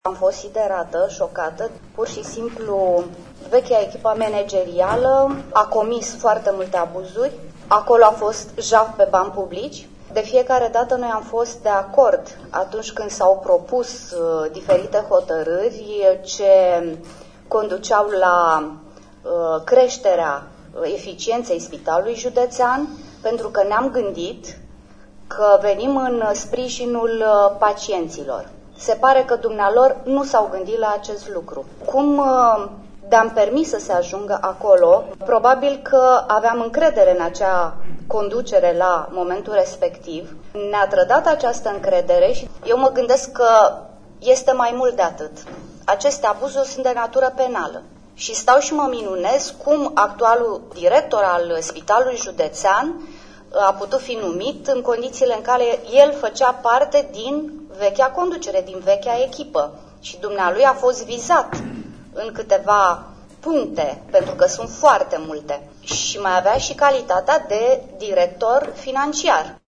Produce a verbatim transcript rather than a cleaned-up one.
Am fost siderată, șocată, pur și simplu vechea echipă managerială a comis foarte multe abuzuri, acolo a fost jaf pe bani publici. De fiecare dată noi am fost de acord atunci când s-au propus uh, diferite hotărâri ce conduceau la uh, creșterea eficienței Spitalului Județean, pentru că ne-am gândit că venim în sprijinul uh, pacienților. Se pare că dumnealor nu s-au gândit la acest lucru. Cum de-am permis să se ajungă acolo, probabil că aveam încredere în acea conducere la momentul respectiv. Ne-a trădat această încredere și eu mă gândesc că este mai mult de atât. Aceste abuzuri sunt de natură penală. Și stau și mă minunez cum actualul director al Spitalului Județean a putut fi numit în condițiile în care el făcea parte din vechea conducere, din vechea echipă. Și dumnealui a fost vizat în câteva puncte, pentru că sunt foarte multe. Și mai avea și calitatea de director financiar.